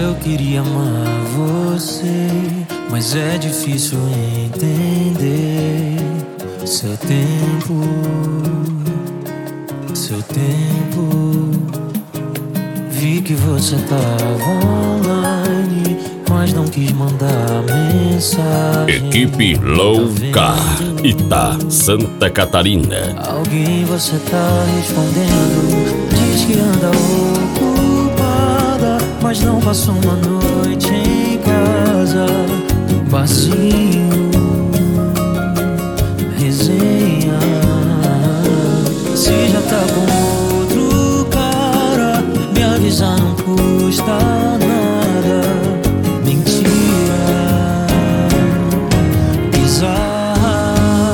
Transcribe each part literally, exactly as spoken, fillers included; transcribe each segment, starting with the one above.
Eu queria amar você, mas é difícil entender. Seu tempo, seu tempo. Vi que você tava online, mas não quis mandar mensagem. Equipe Louca, Itá, Santa Catarina. Alguém você tá respondendo, diz que anda ocupada, mas não passou uma noite em casa. Barzinho, resenha. Se já tá com outro cara, me avisar não custa nada. Mentira bizarra,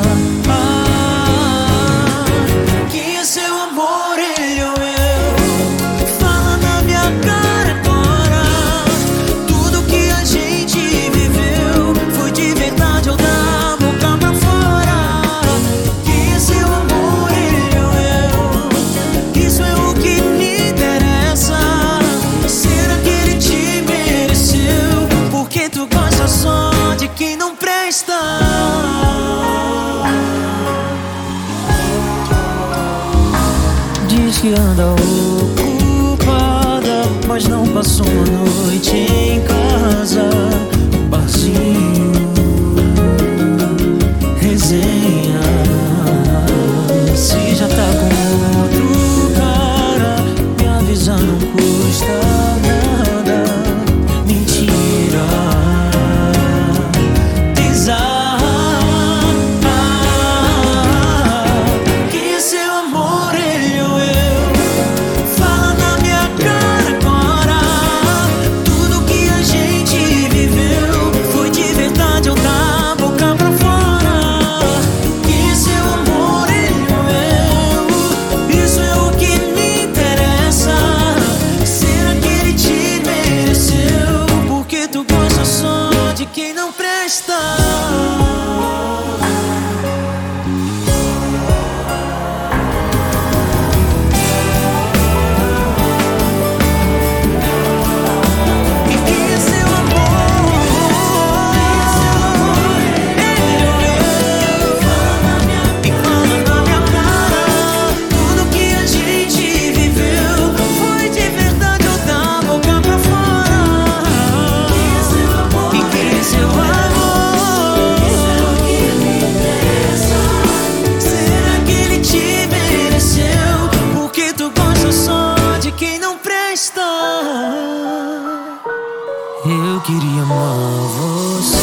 ah, que é seu amor, ele ou eu. Fala na minha cara agora. Tudo que a gente viveu foi de verdade ou da boca pra fora. Que é seu amor, ele ou eu. Isso é o que me interessa. Será que ele te mereceu? Porque tu gosta só de quem não presta. Diz que anda ocupada, mas não passou uma noite em casa. Barzinho, resenha. Se já tá com outro cara, me avisar não custa nada. Mentira bizarra, que é seu amor, ele ou eu. Fala na minha cara agora. Tudo que a gente viveu foi de verdade ou da boca pra fora. Que é seu amor, ele ou eu. Isso é o que me interessa. Será que ele te mereceu? Porque tu gosta só de quem não presta. Eu queria amar você,